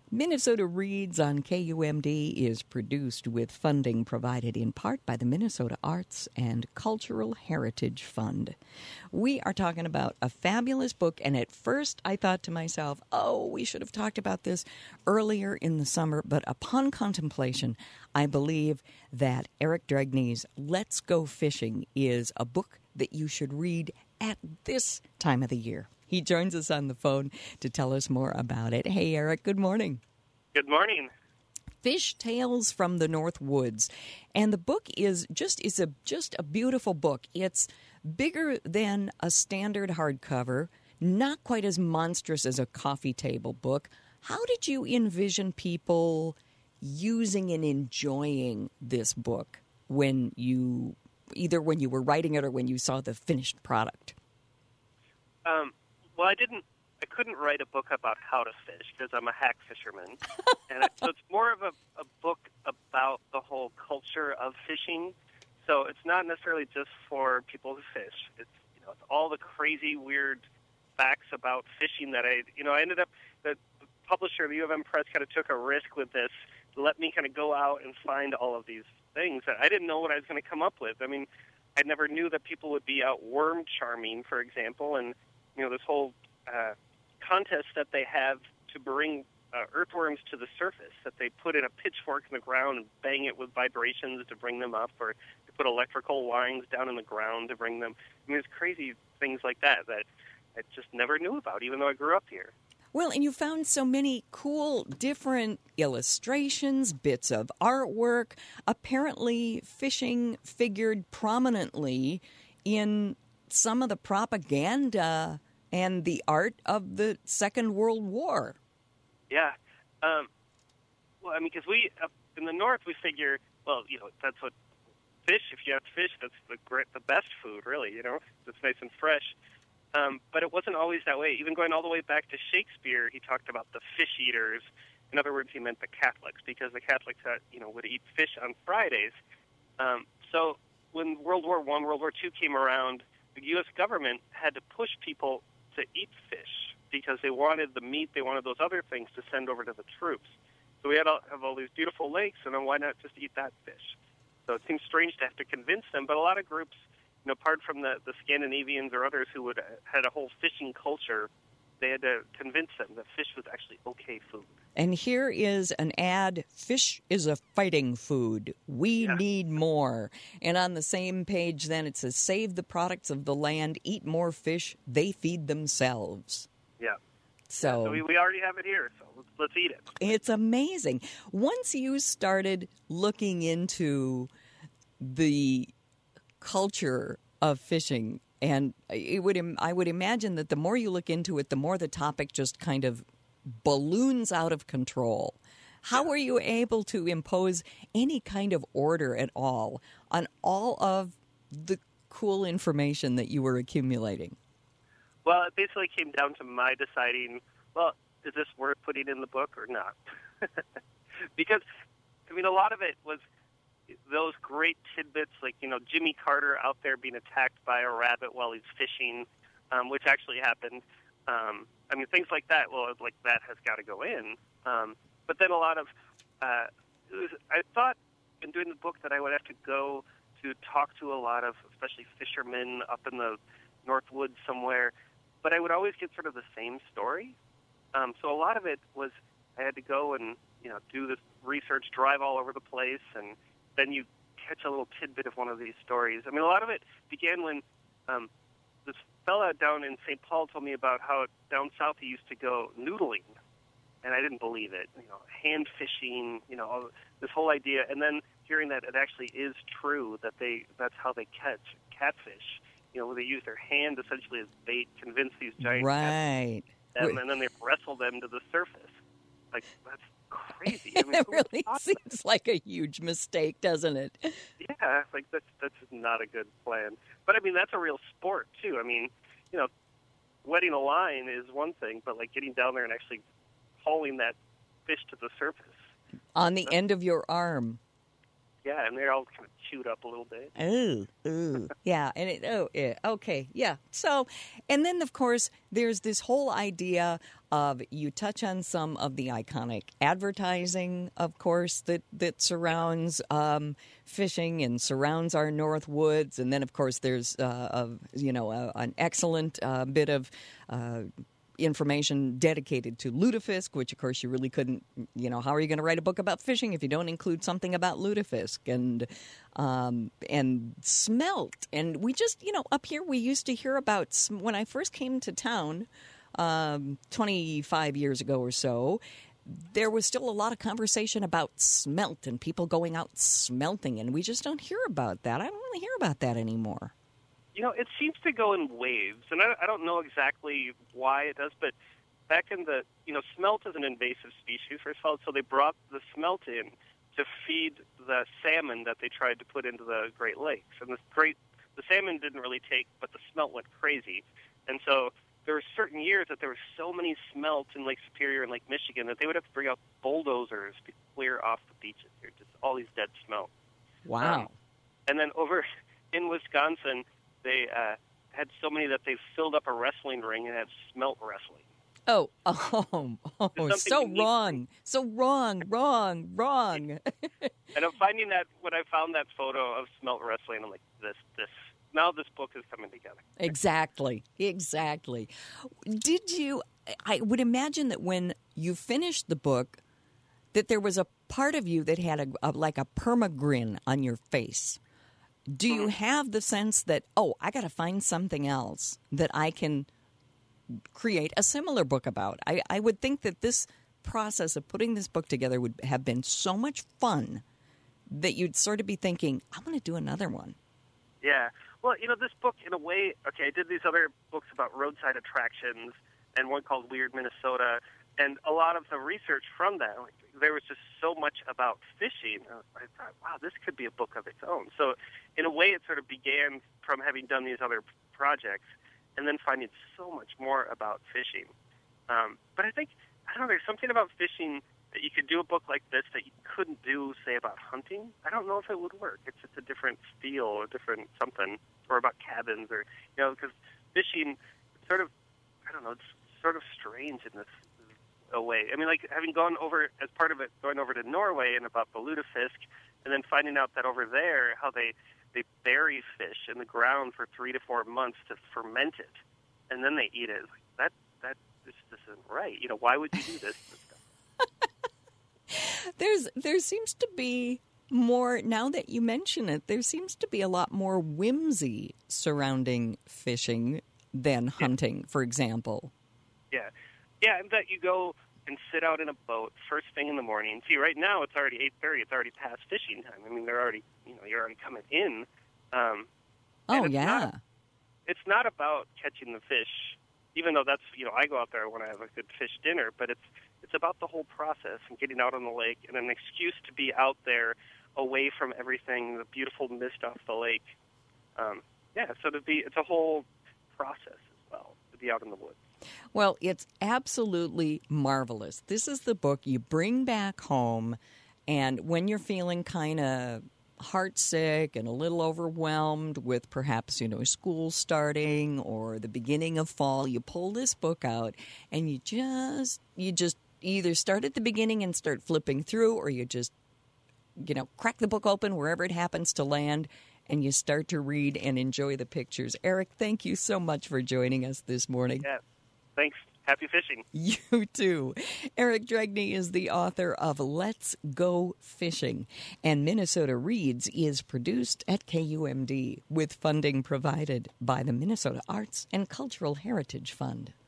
Minnesota Reads on KUMD is produced with funding provided in part by the Minnesota Arts and Cultural Heritage Fund. We are talking about a fabulous book, and at first I thought to myself, we should have talked about this earlier in the summer, but upon contemplation, I believe that Eric Dragney's Let's Go Fishing is a book that you should read at this time of the year. He joins us on the phone to tell us more about it. Hey, Eric, good morning. Good morning. Fish Tales from the North Woods. And the book is just a beautiful book. It's bigger than a standard hardcover, not quite as monstrous as a coffee table book. How did you envision people using and enjoying this book either when you were writing it or when you saw the finished product? Well, I couldn't write a book about how to fish because I'm a hack fisherman. So it's more of a book about the whole culture of fishing. So it's not necessarily just for people who fish. It's all the crazy, weird facts about fishing that I ended up, the publisher, the U of M Press, kind of took a risk with this to let me kind of go out and find all of these things that I didn't know what I was going to come up with. I mean, I never knew that people would be out worm charming, for example, and this whole contest that they have to bring earthworms to the surface, that they put in a pitchfork in the ground and bang it with vibrations to bring them up, or they put electrical lines down in the ground to bring them. I mean, there's crazy things like that I just never knew about, even though I grew up here. Well, and you found so many cool, different illustrations, bits of artwork. Apparently, fishing figured prominently in some of the propaganda and the art of the Second World War. Yeah. Well, I mean, because we, up in the North, we figure, that's what fish, if you have fish, that's the best food, really, it's nice and fresh. But it wasn't always that way. Even going all the way back to Shakespeare, he talked about the fish eaters. In other words, he meant the Catholics, because the Catholics would eat fish on Fridays. So when World War I, World War II came around, the U.S. government had to push people to eat fish because they wanted the meat, they wanted those other things to send over to the troops. So we had to have all these beautiful lakes, and then why not just eat that fish? So it seems strange to have to convince them, but a lot of groups, apart from the Scandinavians or others who had a whole fishing culture, they had to convince them that fish was actually okay food. And here is an ad, fish is a fighting food. We need more. And on the same page then it says, save the products of the land, eat more fish, they feed themselves. Yeah. So we already have it here, so let's eat it. It's amazing. Once you started looking into the culture of fishing, and I would imagine that the more you look into it, the more the topic just kind of balloons out of control. How were you able to impose any kind of order at all on all of the cool information that you were accumulating? Well, it basically came down to my deciding, is this worth putting in the book or not? Because, a lot of it was those great tidbits, like, Jimmy Carter out there being attacked by a rabbit while he's fishing, which actually happened. Things like that, that has got to go in. But then a lot of, I thought in doing the book that I would have to go to talk to a lot of, especially fishermen up in the North Woods somewhere, but I would always get sort of the same story. So a lot of it was I had to go and, do this research, drive all over the place, and then you catch a little tidbit of one of these stories. A lot of it began when this fella down in St. Paul told me about how down south he used to go noodling, and I didn't believe it. Hand fishing, this whole idea, and then hearing that it actually is true that that's how they catch catfish. Where they use their hand essentially as bait, convince these giant catfish, and then they wrestle them to the surface. Like, that's crazy. It really seems like a huge mistake, doesn't it? Yeah, that's not a good plan. But that's a real sport too. Wetting a line is one thing, but getting down there and actually hauling that fish to the surface on the end of your arm. Yeah, and they're all kind of chewed up a little bit. Ooh, yeah, and okay, yeah. So, and then of course there's this whole idea You touch on some of the iconic advertising, of course, that surrounds fishing and surrounds our North Woods. And then, of course, there's, an excellent bit of information dedicated to lutefisk, which, of course, you really couldn't, how are you going to write a book about fishing if you don't include something about lutefisk and smelt? And we just, up here we used to hear about, when I first came to town 25 years ago or so, there was still a lot of conversation about smelt and people going out smelting, and we just don't hear about that. I don't really hear about that anymore. It seems to go in waves, and I don't know exactly why it does, but back in the, smelt is an invasive species, first of all, so they brought the smelt in to feed the salmon that they tried to put into the Great Lakes. And the salmon didn't really take, but the smelt went crazy. And so there were certain years that there were so many smelt in Lake Superior and Lake Michigan that they would have to bring out bulldozers to clear off the beaches. There just all these dead smelt. Wow. And then over in Wisconsin, they had so many that they filled up a wrestling ring and had smelt wrestling. So wrong. So wrong. And I'm finding that when I found that photo of smelt wrestling, I'm like, now this book is coming together. Exactly. I would imagine that when you finished the book, that there was a part of you that had like a perma-grin on your face. Do you have the sense that, I got to find something else that I can create a similar book about? I would think that this process of putting this book together would have been so much fun that you'd sort of be thinking, I want to do another one. Yeah. Well, this book, in a way, I did these other books about roadside attractions and one called Weird Minnesota, and a lot of the research from that, there was just so much about fishing. I thought, wow, this could be a book of its own. So in a way, it sort of began from having done these other projects and then finding so much more about fishing. But I think, there's something about fishing that you could do a book like this that you couldn't do, say, about hunting. I don't know if it would work. It's just a different feel, a different something, or about cabins, or, because fishing, it's sort of, it's sort of strange in this a way. I mean, like having gone over, as part of it, going over to Norway and about the lutefisk, and then finding out that over there, how they bury fish in the ground for 3 to 4 months to ferment it, and then they eat it. Like, that just isn't right. Why would you do this? There seems to be more, now that you mention it, there seems to be a lot more whimsy surrounding fishing than hunting, for example. Yeah. Yeah, and that you go and sit out in a boat first thing in the morning. See, right now it's already 8:30. It's already past fishing time. I mean, they're already, you're already coming in. It's not about catching the fish, even though that's, I go out there when I have a good fish dinner, but it's about the whole process and getting out on the lake and an excuse to be out there away from everything, the beautiful mist off the lake. It's a whole process as well to be out in the woods. Well, it's absolutely marvelous. This is the book you bring back home, and when you're feeling kind of heartsick and a little overwhelmed with perhaps, school starting or the beginning of fall, you pull this book out and you just either start at the beginning and start flipping through, or you just, crack the book open wherever it happens to land, and you start to read and enjoy the pictures. Eric, thank you so much for joining us this morning. Yeah. Thanks. Happy fishing. You too. Eric Dragney is the author of Let's Go Fishing, and Minnesota Reads is produced at KUMD with funding provided by the Minnesota Arts and Cultural Heritage Fund.